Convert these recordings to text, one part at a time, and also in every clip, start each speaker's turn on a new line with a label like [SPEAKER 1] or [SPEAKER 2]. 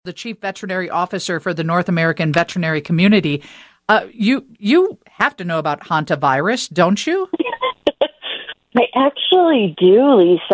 [SPEAKER 1] the Chief Veterinary Officer for the North American Veterinary Community. You have to know about hantavirus, don't you?
[SPEAKER 2] I actually do, Lisa.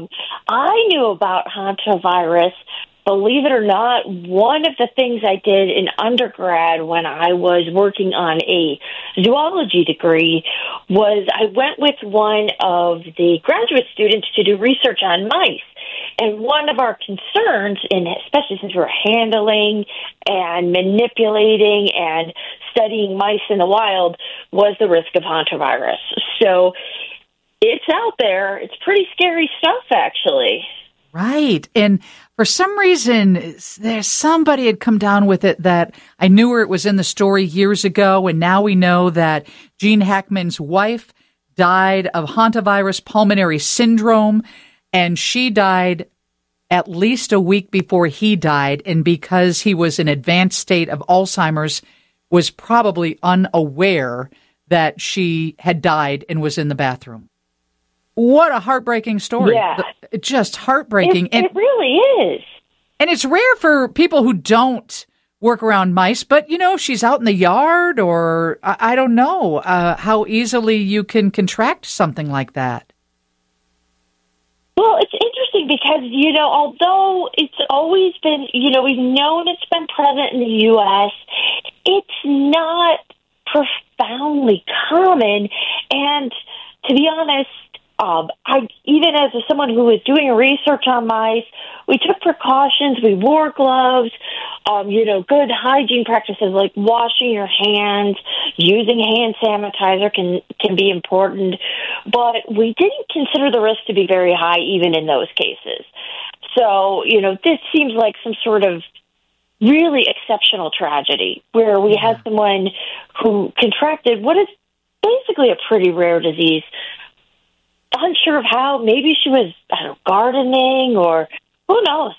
[SPEAKER 2] I knew about hantavirus. Believe it or not, one of the things I did in undergrad when I was working on a zoology degree was I went with one of the graduate students to do research on mice. And one of our concerns, especially since we're handling and manipulating and studying mice in the wild, was the risk of hantavirus. So it's out there. It's pretty scary stuff, actually.
[SPEAKER 1] Right. And for some reason, there's somebody had come down with it that I knew where it was in the story years ago. And now we know that Gene Hackman's wife died of hantavirus pulmonary syndrome. And she died at least a week before he died. And because he was in advanced state of Alzheimer's, was probably unaware that she had died and was in the bathroom. What a heartbreaking story.
[SPEAKER 2] Yeah.
[SPEAKER 1] Just heartbreaking.
[SPEAKER 2] It really is.
[SPEAKER 1] And it's rare for people who don't work around mice, but, if she's out in the yard or I don't know how easily you can contract something like that.
[SPEAKER 2] Well, it's interesting because, although it's always been, we've known it's been present in the U.S., it's not profoundly common. And to be honest, even as someone who was doing research on mice, we took precautions. We wore gloves, good hygiene practices like washing your hands, using hand sanitizer can be important. But we didn't consider the risk to be very high even in those cases. So, this seems like some sort of really exceptional tragedy where we had someone who contracted what is basically a pretty rare disease. Unsure of how. Maybe she was gardening or who knows.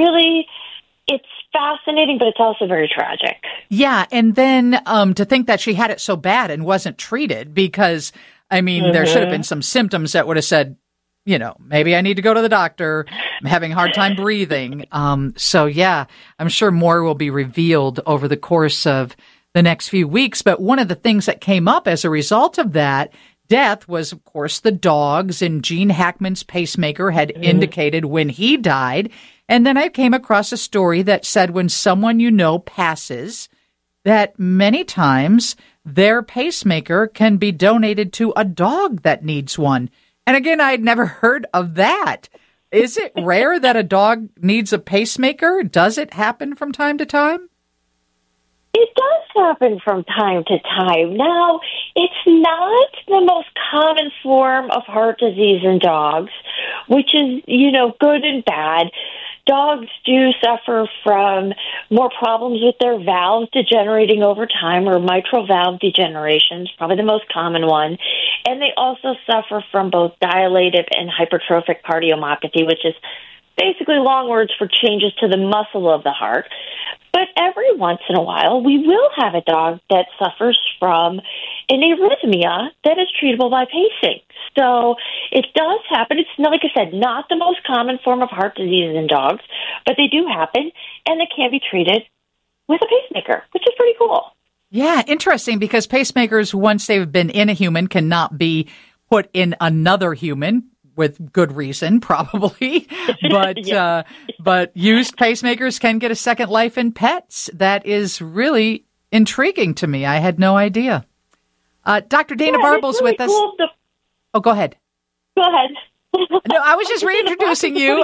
[SPEAKER 2] It's fascinating, but it's also very tragic.
[SPEAKER 1] Yeah, and then to think that she had it so bad and wasn't treated because, there should have been some symptoms that would have said, maybe I need to go to the doctor. I'm having a hard time breathing. I'm sure more will be revealed over the course of the next few weeks. But one of the things that came up as a result of that death was, of course, the dogs, and Gene Hackman's pacemaker had indicated when he died. And then I came across a story that said when someone passes, that many times their pacemaker can be donated to a dog that needs one. And again, I'd never heard of that. Is it rare that a dog needs a pacemaker? Does it happen from time to time?
[SPEAKER 2] It does happen from time to time. Now, it's not the most common form of heart disease in dogs, which is, good and bad. Dogs do suffer from more problems with their valves degenerating over time, or mitral valve degeneration is probably the most common one. And they also suffer from both dilated and hypertrophic cardiomyopathy, which is basically long words for changes to the muscle of the heart. But every once in a while, we will have a dog that suffers from an arrhythmia that is treatable by pacing. So it does happen. It's, like I said, not the most common form of heart disease in dogs, but they do happen, and they can be treated with a pacemaker, which is pretty cool.
[SPEAKER 1] Yeah, interesting, because pacemakers, once they've been in a human, cannot be put in another human. With good reason, probably, but but used pacemakers can get a second life in pets. That is really intriguing to me. I had no idea. Dr. Dana Barbel's really with us. Cool. Oh, go ahead.
[SPEAKER 2] Go ahead.
[SPEAKER 1] No, I was just reintroducing you.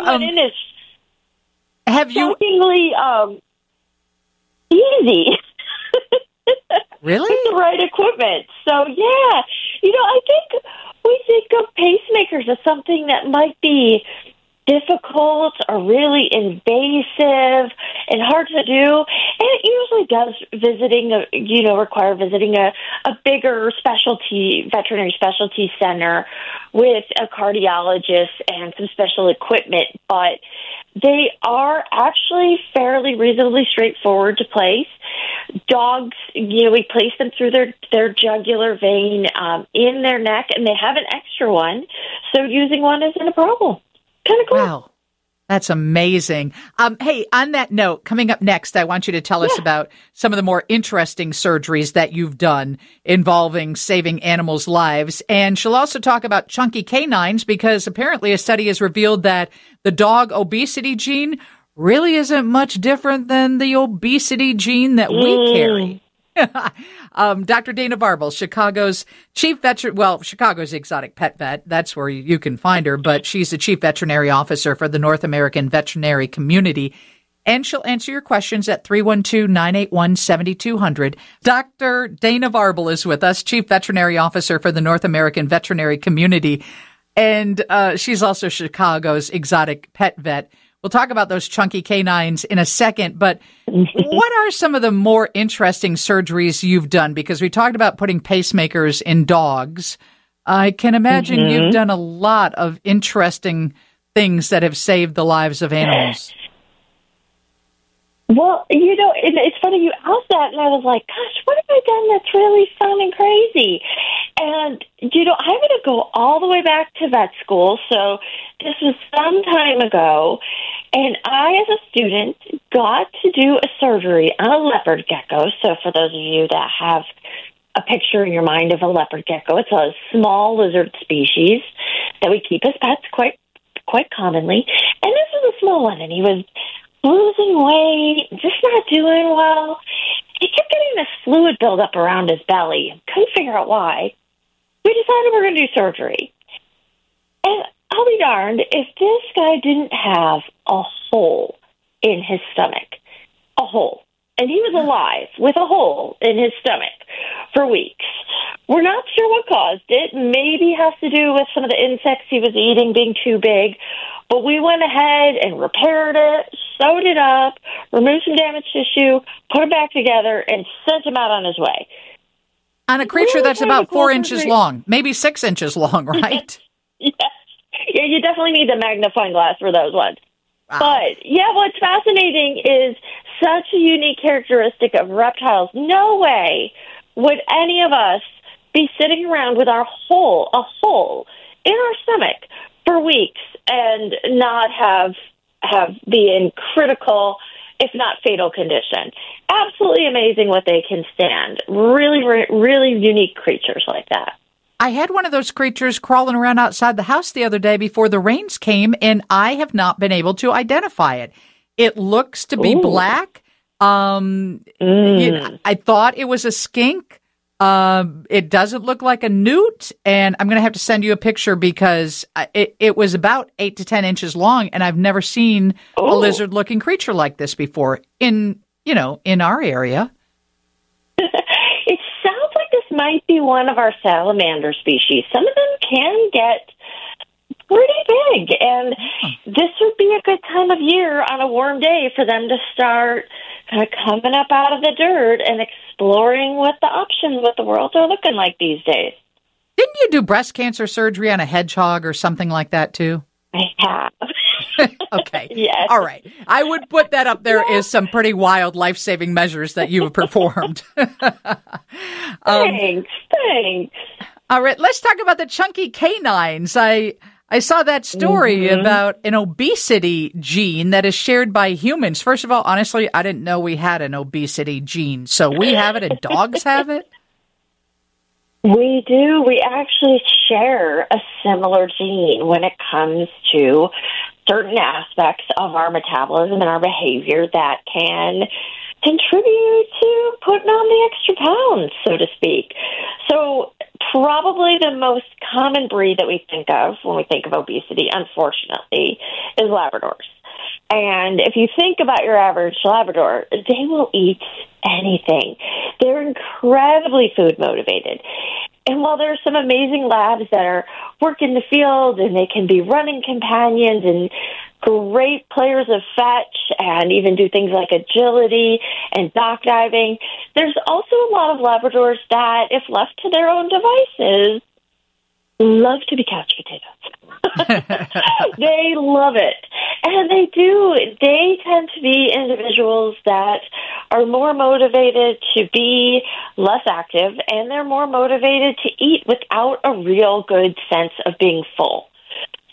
[SPEAKER 1] Have you
[SPEAKER 2] shockingly easy?
[SPEAKER 1] Really?
[SPEAKER 2] With the right equipment. So yeah, I think. We think of pacemakers as something that might be difficult or really invasive and hard to do. And it usually does require visiting a bigger veterinary specialty center with a cardiologist and some special equipment. But they are actually fairly reasonably straightforward to place. Dogs, we place them through their jugular vein in their neck, and they have an extra one, so using one isn't a problem. Kind of cool.
[SPEAKER 1] Wow. That's amazing. Hey, on that note, coming up next, I want you to tell us about some of the more interesting surgeries that you've done involving saving animals' lives. And she'll also talk about chunky canines because apparently a study has revealed that the dog obesity gene really isn't much different than the obesity gene that we carry. Dr. Dana Varble, Chicago's Chicago's exotic pet vet. That's where you can find her, but she's the chief veterinary officer for the North American veterinary community. And she'll answer your questions at 312-981-7200. Dr. Dana Varble is with us, chief veterinary officer for the North American veterinary community. And she's also Chicago's exotic pet vet. We'll talk about those chunky canines in a second, but what are some of the more interesting surgeries you've done? Because we talked about putting pacemakers in dogs. I can imagine you've done a lot of interesting things that have saved the lives of animals.
[SPEAKER 2] Well, it's funny you asked that, and I was like, gosh, what have I done that's really fun and crazy? And, I'm going to go all the way back to vet school. So this was some time ago, and I, as a student, got to do a surgery on a leopard gecko. So for those of you that have a picture in your mind of a leopard gecko, it's a small lizard species that we keep as pets quite commonly. And this was a small one, and he was losing weight, just not doing well. He kept getting this fluid buildup around his belly. Couldn't figure out why. We decided we're going to do surgery. And I'll be darned if this guy didn't have a hole in his stomach. A hole. And he was alive with a hole in his stomach for weeks. We're not sure what caused it. Maybe it has to do with some of the insects he was eating being too big. But we went ahead and repaired it, sewed it up, removed some damaged tissue, put it back together, and sent him out on his way.
[SPEAKER 1] On a creature that's about 4 inches long, maybe 6 inches long, right?
[SPEAKER 2] Yes. Yeah, you definitely need the magnifying glass for those ones.
[SPEAKER 1] Wow.
[SPEAKER 2] But, what's fascinating is such a unique characteristic of reptiles. No way would any of us be sitting around with a hole in our stomach for weeks and not be in critical, if not fatal condition. Absolutely amazing what they can stand. Really, really unique creatures like that.
[SPEAKER 1] I had one of those creatures crawling around outside the house the other day before the rains came, and I have not been able to identify it. It looks to be black. I thought it was a skink. It doesn't look like a newt, and I'm going to have to send you a picture because it was about 8 to 10 inches long, and I've never seen a lizard-looking creature like this before in our area.
[SPEAKER 2] It sounds like this might be one of our salamander species. Some of them can get pretty big, and this would be a good time of year on a warm day for them to start kind of coming up out of the dirt and exploring what the options, what the worlds are looking like these days.
[SPEAKER 1] Didn't you do breast cancer surgery on a hedgehog or something like that too?
[SPEAKER 2] I have.
[SPEAKER 1] Okay.
[SPEAKER 2] Yes.
[SPEAKER 1] All right. I would put that up there as some pretty wild life-saving measures that you have performed.
[SPEAKER 2] Thanks.
[SPEAKER 1] All right. Let's talk about the chunky canines. I saw that story about an obesity gene that is shared by humans. First of all, honestly, I didn't know we had an obesity gene. So we have it and dogs have it?
[SPEAKER 2] We do. We actually share a similar gene when it comes to certain aspects of our metabolism and our behavior that can contribute to putting on the extra pounds, so to speak. So probably the most common breed that we think of when we think of obesity, unfortunately, is Labradors. And if you think about your average Labrador, they will eat anything. They're incredibly food motivated. And while there are some amazing labs that are work in the field and they can be running companions and great players of fetch and even do things like agility and dock diving, there's also a lot of Labradors that, if left to their own devices, love to be couch potatoes. They love it. And they do. They tend to be individuals that are more motivated to be less active, and they're more motivated to eat without a real good sense of being full.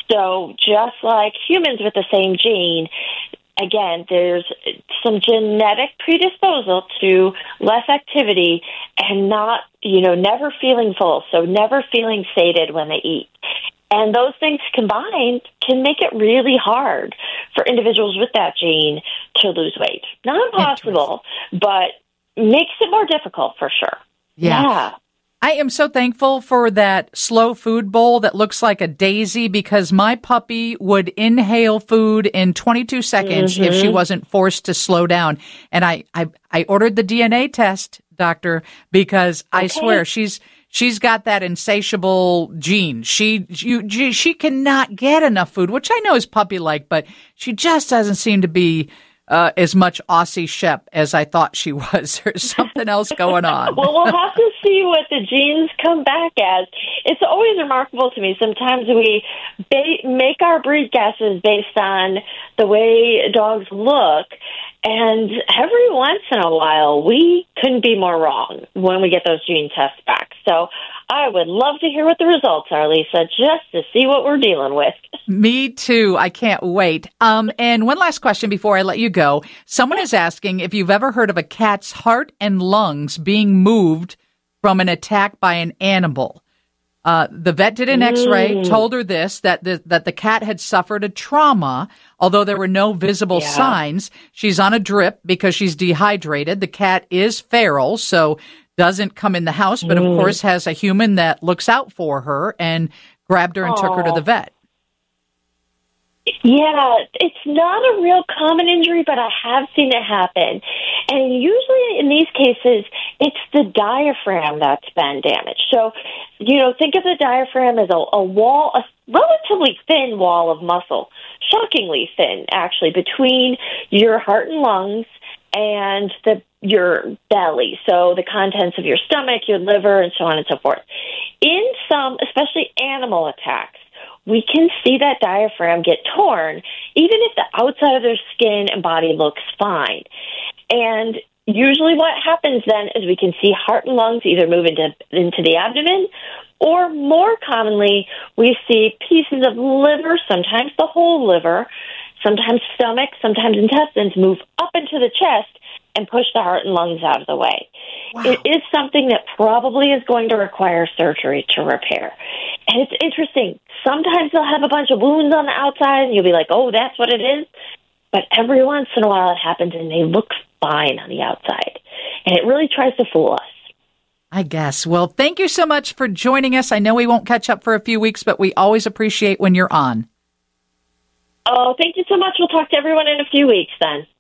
[SPEAKER 2] So just like humans with the same gene, again, there's some genetic predisposal to less activity and not, never feeling full, so never feeling sated when they eat. And those things combined can make it really hard for individuals with that gene to lose weight. Not impossible, but makes it more difficult for sure. Yeah.
[SPEAKER 1] I am so thankful for that slow food bowl that looks like a daisy, because my puppy would inhale food in 22 seconds if she wasn't forced to slow down. And I ordered the DNA test, doctor, because I swear she's got that insatiable gene. She cannot get enough food, which I know is puppy-like, but she just doesn't seem to be as much Aussie Shep as I thought she was. There's something else going on.
[SPEAKER 2] Well, we'll have to see what the genes come back as. It's always remarkable to me. Sometimes we make our breed guesses based on the way dogs look, and every once in a while, we couldn't be more wrong when we get those gene tests back. So I would love to hear what the results are, Lisa, just to see what we're dealing with.
[SPEAKER 1] Me too. I can't wait. And one last question before I let you go. Someone is asking if you've ever heard of a cat's heart and lungs being moved from an attack by an animal. The vet did an X-ray, told her that the cat had suffered a trauma, although there were no visible signs. She's on a drip because she's dehydrated. The cat is feral, so doesn't come in the house, but of course has a human that looks out for her and grabbed her and took her to the vet.
[SPEAKER 2] Yeah, it's not a real common injury, but I have seen it happen. And usually in these cases, it's the diaphragm that's been damaged. So, think of the diaphragm as a wall, a relatively thin wall of muscle, shockingly thin, actually, between your heart and lungs and your belly, so the contents of your stomach, your liver, and so on and so forth. In some, especially animal attacks, we can see that diaphragm get torn, even if the outside of their skin and body looks fine. And usually what happens then is we can see heart and lungs either move into the abdomen, or more commonly, we see pieces of liver, sometimes the whole liver, sometimes stomach, sometimes intestines, move up into the chest and push the heart and lungs out of the way. Wow. It is something that probably is going to require surgery to repair. And it's interesting. Sometimes they'll have a bunch of wounds on the outside, and you'll be like, oh, that's what it is. But every once in a while it happens, and they look fine on the outside. And it really tries to fool us.
[SPEAKER 1] I guess. Well, thank you so much for joining us. I know we won't catch up for a few weeks, but we always appreciate when you're on.
[SPEAKER 2] Oh, thank you so much. We'll talk to everyone in a few weeks then.